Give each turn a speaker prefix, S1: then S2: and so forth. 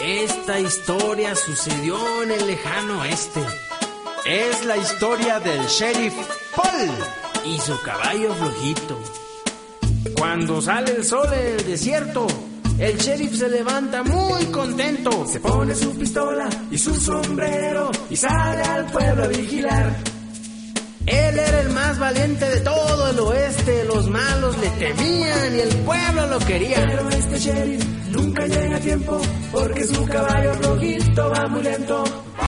S1: Esta historia sucedió en el lejano oeste.
S2: Es la historia del sheriff Paul
S1: y su caballo flojito. Cuando sale el sol en el desierto, el sheriff se levanta muy contento.
S3: Se pone su pistola y su sombrero y sale al pueblo a vigilar.
S1: Él era el más valiente de todo el oeste. Los malos le temían y el pueblo lo quería.
S3: Pero este sheriff nunca llega a tiempo porque su caballo flojito va muy lento.